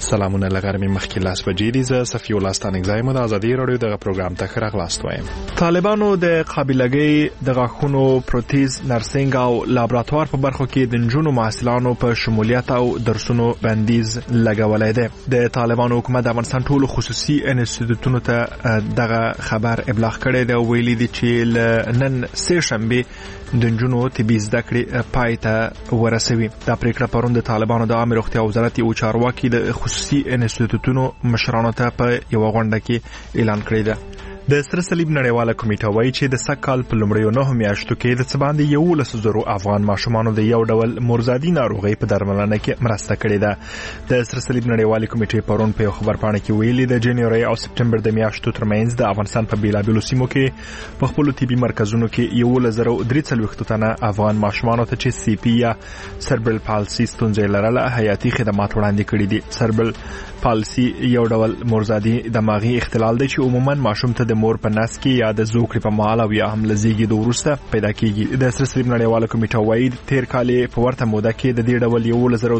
سلامونه لغرمې مخکې لاس بجې دي. زه صفي الله ستانکزایم د ازادي رادیو دغه پروګرام ته راغلاست وایم. طالبانو د قابلګۍ د غاښونو پروتیز نرسنګ او لابراتوار په برخو کې د نجونو محصلانو په شمولیت او درسونو بندیز لګولای دی. د طالبانو حکومت د افغانستان ټولو خصوصي انسټیټیوټونو ته دغه خبر ابلاغ کړی دی او ویلي دی چې نن سه شنبه د نجونو طبي زده کړې پای ته ورسوي. دا پریکړه پرون د طالبانو د عامه روغتیا وزارت یو چارواکي د خصوصي انسټیټیوټونو مشرانو ته په یو غونډه کې اعلان کړی دی. د سره صلیب نړیواله کمیټه وایي چې د سکهال په لومړیو 9 میاشتو کې د څه باندې 11,000 افغان ماشومانو د یو ډول مرزادي ناروغۍ په درملنه کې مرسته کړې ده. د سره صلیب نړیواله کمیټې پرون په یو خبرپاڼه کې ویلي د جنوري او سپټمبر د میاشتو ترمنځ د افغانستان په بیلابیلو سیمو کې په خپل طبي مرکزونو کې 11,043 تنه افغان ماشومانو ته چې سی پی یا سربرل پالسي ستونزې لرله حیاتي خدمات وړاندې کړي دي. سربرل پالسي یو ډول مرزادي دماغي اختلال دی چې عموما ماشوم ته د مور په نس کې یا د زوکړې په مهال او یا هم لزیږي د وروسته پیدا کیږي. د سره صلیب نړیواله کمیټه وایي تیر کال په ورته موده کې د دې ډول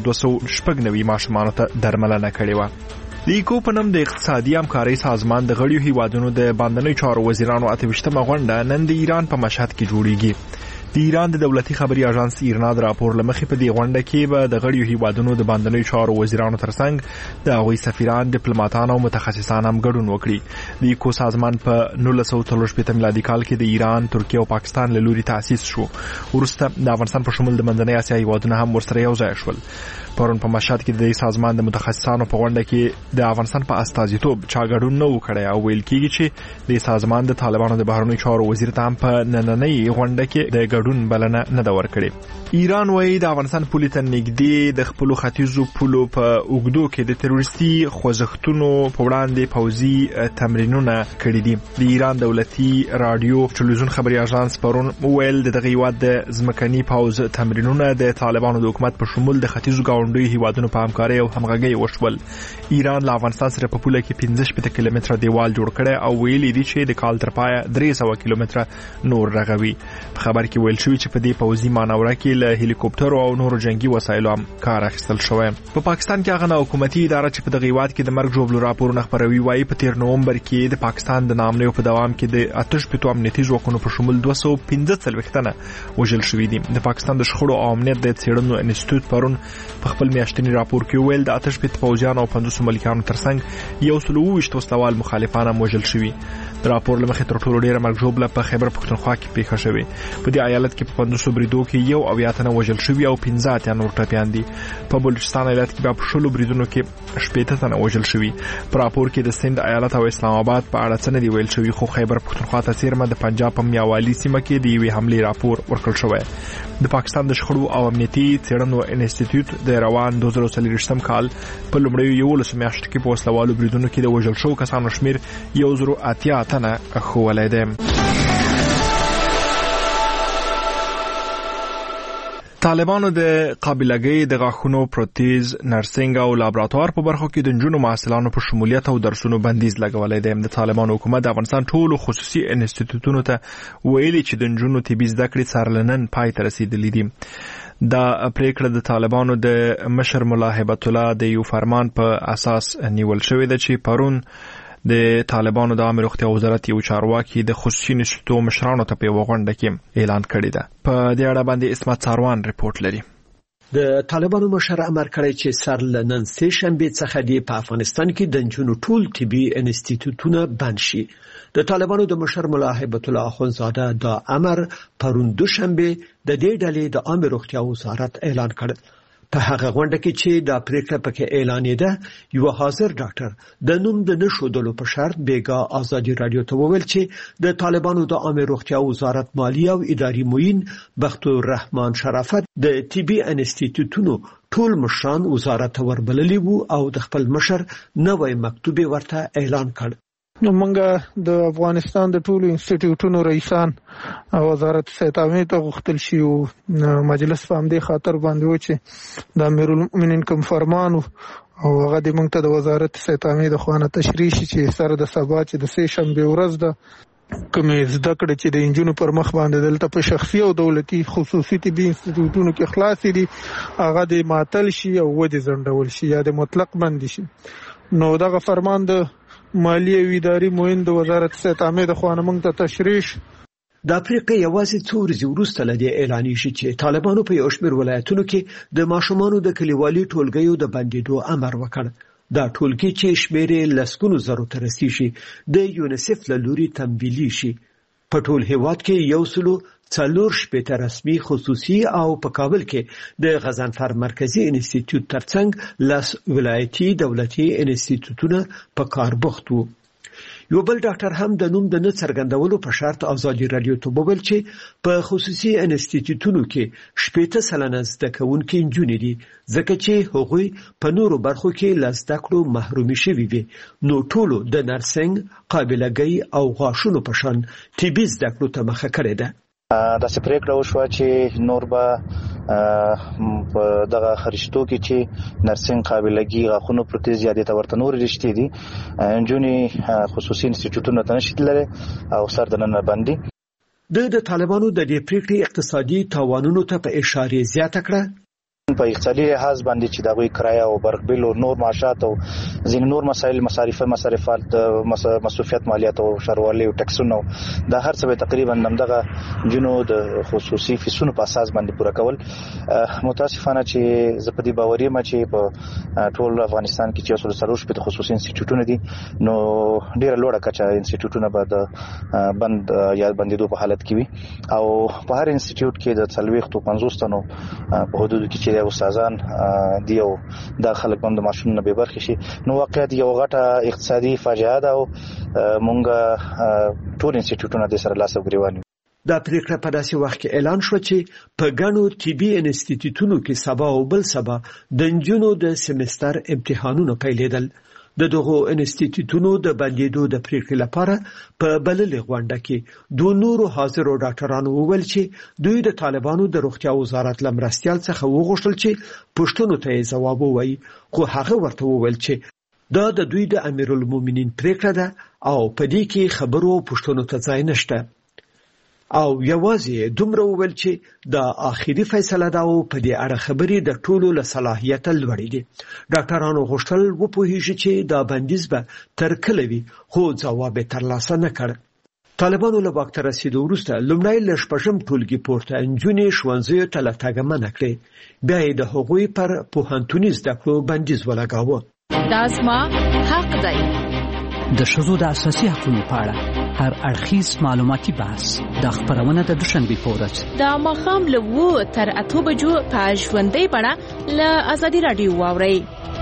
11,290 ماشومانو ته درملنه کړې وه. د ایکو په نوم د اقتصادي همکارۍ سازمان د غړیو هیوادونو د باندنیو چارو وزیرانو 28مه غونډه نن د ایران په مشهد کې جوړیږي. د ایران د دولتي خبري اژانس ایرنا د راپور لمخې په دې غونډه کې به د غړیو هیوادونو د باندنیو چارو وزیرانو ترڅنګ د هغوی سفیران، ډیپلوماټان او متخصصان هم ګډون وکړي. د ایکو سازمان په 1943 میلادي کال کې د ایران، ترکیه او پاکستان له لوري تأسیس شو. وروسته د افغانستان په شمول د منځنۍ اسیا هیوادونه هم ورسره یو ځای شول. پرون په مشهد کې د سازمان د متخصصانو په غونډه کې د افغانستان په استازیتوب چا ګډون نه وکړي او ویل کېږي چې د سازمان د طالبانو د بهرنیو چارو وزیر ته هم په نننۍ غونډه کې د ګډون بلنه نه ده ورکړې. ایران وایي د افغانستان پولې ته نږدې د خپلو ختیځو پولو په اوږدو کې د تروریستي خوځښتونو په وړاندې پوځي تمرینونه کړي دي. د ایران دولتي رادیو ټلویزیون خبري اژانس پرون ویل دغه هیواد د ځمکني پوځ تمرینونه د طالبانو د حکومت په شمول د ختیځو ګاونډیو هیوادونو په همکارۍ او همغږۍ وشول. ایران له افغانستان سره په پوله کې 15 کیلومتره دیوال جوړ کړی او ویلي دي چې د کال تر پایه 300 کیلومتره نور رغوي. په خبر کې ویل شوی چې په دې پوځي مانوره کې له هلیکوپټرو او نورو جنگي وسایلو هم کار اخیستل شوی. په پاکستان کې هغه حکومتي اداره چې په دغه هیواد کې د مرګ ژوبلو راپورونه خپروي وایي په 13 نومبر کې د پاکستان د نامنیو په دوام کې د 88 امنیتي ځواکونو په شمول 215 تنه وژل شوي دي. د پاکستان د شخړو او امنیت د څېړنو انسټیټیوټ پرون په خپل میاشتني راپور کې ویل د 88 پوځیانو او 500 ملکانو ترڅنګ 120 وسلوال مخالفان هم وژل شوي. د راپور لمخې تر ټولو ډیره مرګ ژوبله په خیبر پښتونخوا کې پیښه شوې. په دې ایالت کې په 500 بریدو کې 1 تنه وژل شوي او 15 نور ټپیان دي. په بلوچستان ایالت کې په 10 بریدونو کې 18 تنه وژل شوي. په راپور کې د سند ایالت او اسلام آباد په اړه څه نه دی ویل شوی، خو خیبر پښتونخوا ته څیرمه د پنجاب په میاوالی سیمه کې د یوې حملې راپور ورکړل شوی. د پاکستان د شخړو او امنیتي څېړنو انسټیټیوټ د روان 2023 کال په لومړیو 11 میاشتو کې په وسلوالو بریدونو کې د وژل شوو کسانو شمیر 180 تنه ښوولی دی. طالبانو د قابلګۍ د غاښونو پروتیز نرسنګ او لابراتوار په برخو کې د نجونو محصلانو په شمولیت او درسونو بندیز لګولای دی. د طالبانو حکومت د افغانستان ټولو خصوصي انسټیټیوټونو ته ویلي چې د نجونو طبي زده کړې څارلنن پای ته رسیدلې دي. دا پریکړه د طالبانو د مشر ملا هیبت الله د یو فرمان په اساس نیول شوې ده چې پرون د طالبانو د عامه روغتیا وزارت یو چارواکي د خصوصي انسټیټیوټ مشرانو ته په یوه غونډه کې اعلان کړی ده. په دې اړه باندې اسمت ساروان رپورټ لري. د طالبانو مشر امر کړی چې سر له نن سه شنبه څخه د افغانستان کې د نجونو ټول طبي انسټیټیوټونه بند شي. د طالبانو د مشر ملا هیبت الله اخونزاده دا امر پرون دوشنبه د دې ډلې د عامه روغتیا وزارت اعلان کړ. په هغه غونډه کې چې د پریکړه پکې اعلانېده یو حاضر ډاکټر د نوم د نشودلو په شرط بیګا ازادي رادیو ته وویل چې د طالبانو د عامه روغتیا وزارت مالی او اداري معین بختالرحمن شرافت د طبي انسټیټیوټونو ټول مشران وزارت وربللی وو او د خپل مشر نوې مکتوب ورته اعلان کړ. نو موږ د افغانستان د ټولو انسټیټیوټونو رئیسان او وزارت صحت ته غوښتل شي او مجلس په همدې خاطر باندې و چې د امیرالمؤمنین کوم فرمان او هغه د موږ ته د وزارت صحت د خوانه تشریح شي چې سره د سبا چې د سه شنبه ورځ ده کومې زده کړې چې د انجونو پر مخ باندې دلته په شخصي او دولتي خصوصي طبي انسټیټیوټونو کې خلاص دي هغه د معطل شي او ودې ځنډول شي یا د مطلق بند شي. نو دغه فرمان د مالی او اداري معین د وزارت صحت عامه د خوانه موږ ته تشریح د افریقا یوازې څو ورځې وروسته له دې اعلانېږي چې طالبانو په یو شمېر ولایتونو کې د ماشومانو د کلیوالي ټولګیو د بندېدو امر وکړ. دا ټولګي چې شمېر یې لسګونو زرو ته رسیږي د یونیسف له لوري تمویلي شي. په ټول هیواد کې 140 رسمي خصوصي او په کابل کې د غضنفر مرکزی انسټیټیوټ ترڅنګ لاس ولایتي دولتي انسټیټیوټونه په کار بوخت وو. یو بل ډاکټر هم د نوم د نه څرګندولو په شرط ازادي رادیو ته وویل چې په خصوصي انسټیټیوټونو کې 80% زده کوونکي نجونې دي ځکه چې هغوی په نورو برخو کې له زده کړو محرومي شوي وي. نو ټولو د نرسنګ، قابلګۍ او غاښونو په شان طبي زده کړو ته مخه کړې ده. داسې پریکړه وشوه چې نور به په دغه خرشتو کې چې نرسنګ، قابلګي، غاښونو پروتیز یا د ورته نور رشتې دي انجونې خصوصي انسټیټیوټونو ته نشي تللی او سر د نن باندې د طالبانو د دې پریکړې اقتصادي تاوانونو ته په اشاره زیاته کړه. په اقتصادي لحاظ باندې چې د غوي کرایه او برق بیل او نور معاشات او ځین نور مسایل مصارفات مصرفیات مالیات او شروالي او ټکسونو د هر څه تقریبا نمدغه جنو د خصوصي فیسونو په اساس باندې پوره کول. متاسفانه چې زپدي باوري ما چې په ټول افغانستان کې چې 340 خصوصي انسټیټیوټونه دي نو ډیره لوړه کچه انسټیټیوټونه به د بند یا بندیدو په حالت کې وي او په هر انسټیټیوټ کې د 50 تنو په حدود کې د استادان دی او د خلک باندې ماشوم نه به برخه شي. نو واقعیت یو غټه اقتصادي فاجعه ده او مونږ ټول انسټیټیوټونه د سره لاس وګریوان. دا پریکړه په داسې وخت کې اعلان شو چې په ګڼو طبي انسټیټیوټونو کې سبا او بل سبا د نجونو د سمستر امتحانونه پیلېدل. د دغو انسټیټیوټونو د بندیدو د پریکړې لپاره په بللې غونډه کې دوه نورو حاضرو ډاکټرانو وویل چې دوی د طالبانو د روغتیا وزارت له مرستیال څخه وغوښتل چې پوښتنو ته یې ځواب ووایي، خو هغه ورته وویل چې دا د دوی د امیرالمؤمنین پریکړه ده او په دې کې خبرو او پوښتنو ته ځای نشته. او یوازې دومره وویل چې د آخري فیصله ده او په دې اړه خبرې د ټولو له صلاحیت لوړې دي. ډاکټرانو غوښتل وپوهیږي چې دا بندیز به تر کله وي، خو ځواب یې ترلاسه نه کړ. طالبانو له واک ته رسیدو وروسته لومړی له شپږم ټولګي پورته نجونې ښوونځیو ته له تګه منع کړې، بیا یې د هغوی پر پوهنتوني زده کړو بندیز ولګاوه. دا زما حق دی. د ښځو د اساسي حقوقو په اړه هر اړخیز معلوماتي بحث د خبرونه د دوشنبې په ورځ د ماښام له 7 تر 8 بجو په ژوندۍ بڼه له ازادي رادیو واورئ.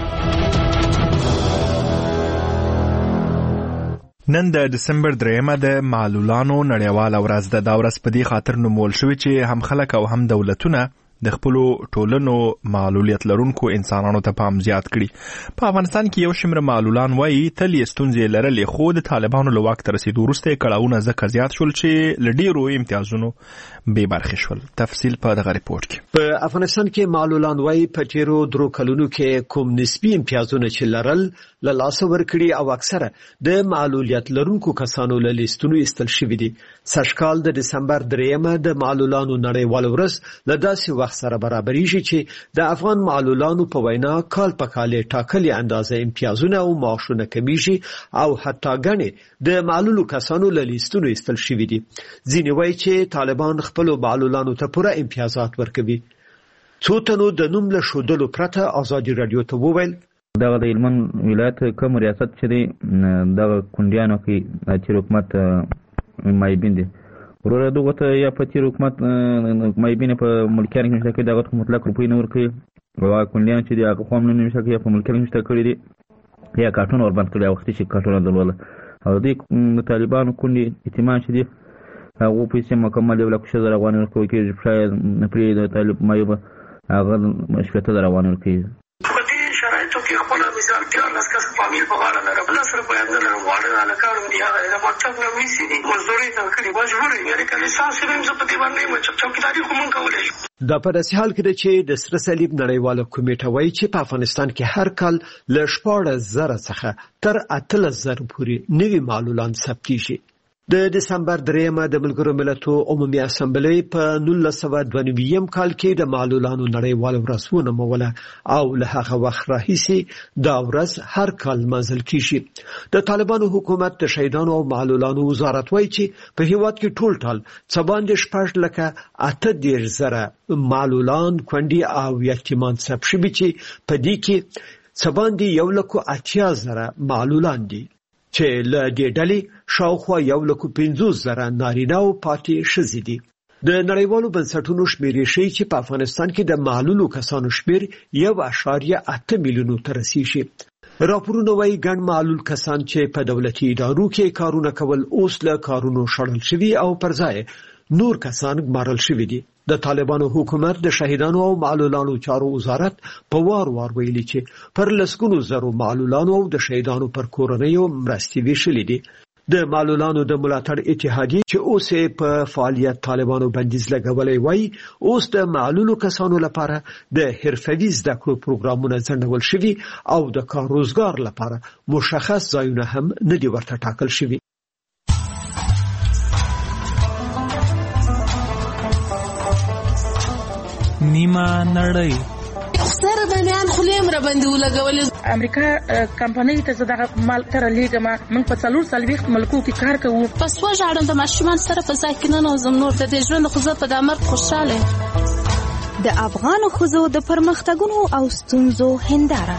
نن د دسمبر 3 د معلولانو نړیواله ورځ ده. دا ورځ په دې خاطر نومول شوې چې هم خلک او هم دولتونه د خپل ټولنو معلولیت لرونکو انسانانو ته پام زیات کړي. په افغانستان کې یو شمېر معلولان وایي تل یې ستونزې لرلې، خو د طالبانو له واک ته رسیدو وروسته یې کړاوونه ځکه زیات شول چې له ډېرو امتیازونو بې برخې شول. تفصیل په دغه ریپورت کې. په افغانستان کې معلولان وایي په تیرو 3 کلونو کې کوم نسبي امتیازونه چې لرل له لاسه ورکړي او اکثره د معلولیت لرونکو کسانو له لیستونو ایستل شوي دي. سږکال د دسمبر 3 د معلولانو نړیواله ورځ له داسې وخت سره برابرېږي چې د افغان معلولانو په وینا کال په کال ټاکلې اندازه امتیازونه او معاشونه کمیږي او حتی ګڼې د معلولو کسانو له لیستونو ایستل شوي دي. ځینې وایي چې طالبان خپلو معلولانو ته پوره امتیازات ورکوي. څو تنو د نوم له ښودلو پرته ازادي رادیو ته وویل دغه د هلمند ولایت کوم ریاست چې دی دغه کونډیانو کې چې حکومت مایبین دي وروره دغه ته یا په تیر حکومت مایبین په ملکیان کې نشته کړي دغه مطلق روپۍ نه ورکوي او کونډیان چې دي هغه قوم نه نشته کړي په ملکیان کې نشته کړي دي یا کارټون ورباند کړي وخت چې کارټون درول او د طالبانو کونډي اعتماد چې دي هغه پیسې مکمل یو لک شزر افغان ورکوي کې شاید پرې د طالب مایب هغه شپته در افغان ورکوي. خپل مثالتیا لاسکس فامیل په غاړه لرم نه سره بیان نه لرم واړه الکارم دی هغه د مکتب نه وېسي دي مزدوري ته کړي مجبور یې کله ساسې هم څه په دې باندې چوکیداری کوم کولای شي. دا په داسې حال کې چې د سره صلیب نړیواله کمیټه وایي چې په افغانستان کې هر کال له 14,000 څخه تر 18,000 پورې نوي معلولان ثبت کیږي. د دسمبر 3 د ملګرو ملتونو عمومي اسامبلې په 1992 کال کې د معلولانو نړیوال ورځ ونوموله او له هغه وخت راهیسې دا ورځ هر کال لمانځل کیږي. د طالبانو حکومت د شهیدانو او معلولانو وزارت وایي چې په هیواد کې ټول څه باندې 6,38,000 معلولان، کونډې او یتیمان ثبت شوي چې په دې کې څه باندې 1,80,000 معلولان دي چې له دې ډلې شاوخوا 1,50,000 نارینه او پاتې ښځې دي. د نړیوالو بنسټونو شمیرې ښیي چې په افغانستان کې د معلولو کسانو شمیر 1.8 میلیونو ته رسیږي. راپورونه وايي ګڼ معلول کسان چې په دولتي ادارو کې کارونه کول اوس له کارونو شړل شوي او پر ځای نور کسان ګمارل شوي دي. د طالبانو حکومت د شهیدانو او معلولانو چارو وزارت په وار ویلي چې پر لسګونو زرو معلولانو او د شهیدانو پر کورنیو مرستې ویشلې دي. د معلولانو د ملاتړ اتحادیه چې اوس په فعالیت طالبانو بندیز لګولې وایي اوس د معلولو کسانو لپاره د حرفوي زده کړو پروګرامونه ځنډول شوي او د کار روزګار لپاره مشخص ځایونه هم نه دي ورته ټاکل شوي. نیمه نړۍ سره باندې خلیم را باندې ولګولې. امریکا کمپنۍ ته زداغه مال تر لیګه من په 440 ملکو کې کار کوو. پس وژاړم د ماشومان سره په ځای کې نه نوزم نور د ژوند خو زه په دمر خوشاله. د افغان ښځو د پرمختګونو او ستونزو هنداره.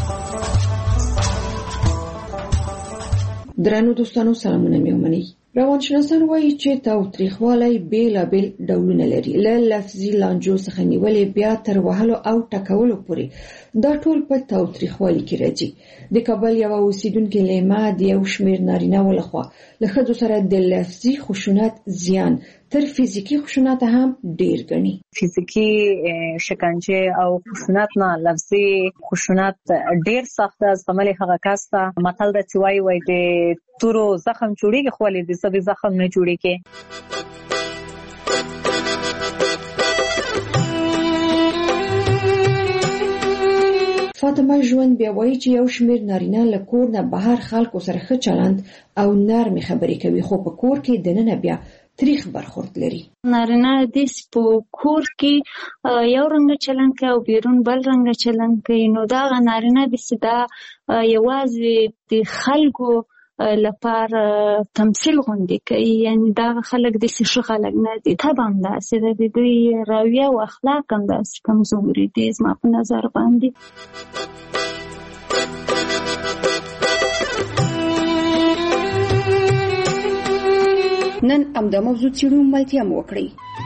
درنو دوستانو سلامونه میومنئ. روانشناسان وایي چې تاوتریخوالی بیلابیل ډولونه لري، له لفظي لانجو څخه نیولې بیا تر وهلو او ټکولو پورې دا ټول په تاوتریخوالي کې راځي. د کابل یو اوسیدونکو لیما د یو شمېر نارینه‌و لخوا له ښځو سره د لفظي خشونت زیان تر فزیکی خشونت هم ډیر غني. فزیکی شکنجه او خشونت نه لفظي خشونت ډیر سخت از عمل هغه کاسته متل د چوي وای د تورو زخم جوړیږي خو ولې د سبي زخم نه جوړیږي. فاطمه ژوند بیا وایي چې یو شمېر نارینه له کور نه بهر خلکو سره ښه چلند او نرمي خبرې کوي، خو په کور کې دننه بیا تاریخ برخورد لري. نارینه د په کور کې یو رنګ چلند کوي او بیرون بل رنګ چلند کوي، نو دا نارینه د صدا یوازې د خلکو لپاره تمثيل غونډې کوي، یعنی دا خلک د څه خلک نه دي. طبعا دا سره د دوی رویه او اخلاق هم داسې کمزوري دي زما په نظر باندې. نن امدا موضوع چیرو ملتیا مو وکړي.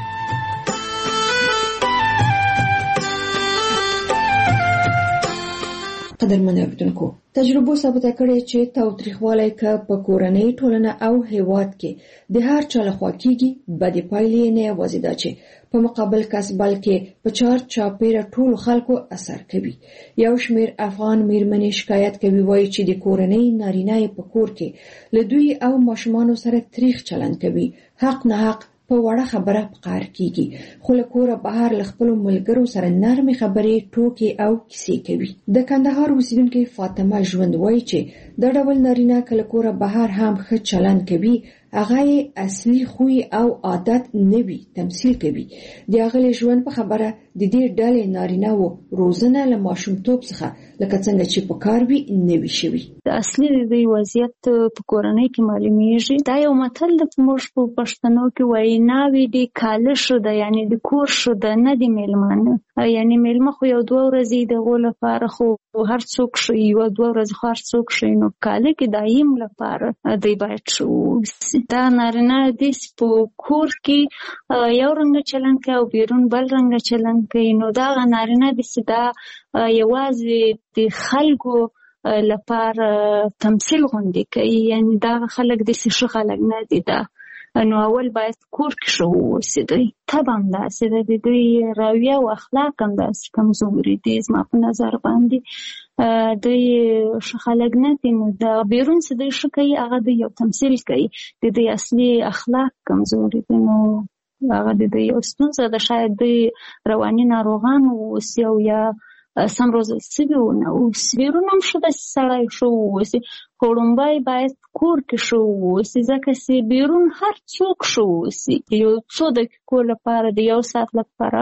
قدرمن اوریدونکو، تجربه ثابته کړې چې تاوتریخوالی که په کورنۍ، ټولنه او هیواد کې د هر چا لخوا کېږي، بدې پایلې نه یوازې دا چې په مقابل کس بلکې په چار چاپېره ټولو خلکو اثر کوي. یو شمېر افغان میرمنې شکایت کوي، وایي چې د کورنۍ نارینه په کور کې له دوی او ماشومانو سره تریخ چلند کوي، حق نه حق په وړه خبره پکار کیږي، خو له کوره بهر له خپلو ملګرو سره نرمې خبرې، ټوکې او کیسې کوي. د کندهار اوسیدونکې فاطمه ژوند وایي چې دا ډول نارینه کله کوره بهر هم ښه چلند کوي، هغه اصلي خوی او عادت نوي تمثيل کوي. د هغه ژوند په خبره د دې ډلې نارینه وو روزنه له ماشومتوب څخه لکه څنګه چې په کار وي نوي شوی. د اصلي د وضعیت په کورنۍ کې معلومیږي. دا یو متل د موږ په پښتنو کې وایي ناوی د کال شو ده، یعنی د کور شو ده، نه د میلمانه. یعنی میلمه خو یو 2 ورځې د غو لپاره، خو هر څوک شي یو 2 ورځې خو هر څوک شي، نو کال کې دایم لپاره دی باید شو. دا نارینه د په کور کې یو رنګ چلند کوي او بیرون بل رنګ چلند کوي، نو دا نارینه د صدا یوازې د خلکو لپاره تمثيل غونډې کوي، یعنی دا خلک د څه خلک نه دي. دا نو اول باید کور کې شو اوسېدی. طبعا دا سره د دوی رویه او اخلاق هم داسې کمزوري دي زما په نظر باندې. دوی ښه خلک نه دي، نو دا بیرون څه دوی ښه کوي هغه د یو تمثیل کوي، د دوی اصلي اخلاق کمزوري دي. نو هغه د دوی یو ستونزه ده، شاید دوی رواني ناروغان اوسي او یا سم روزل سوي ونه اوسي بیرون هم ښه داسې سړی ښه واوسي خو لومړی باید کور کې ښه واوسي ځکه چې بیرون هر څوک ښه واوسي یو څو دقیقو لپاره د 1 ساعت لپاره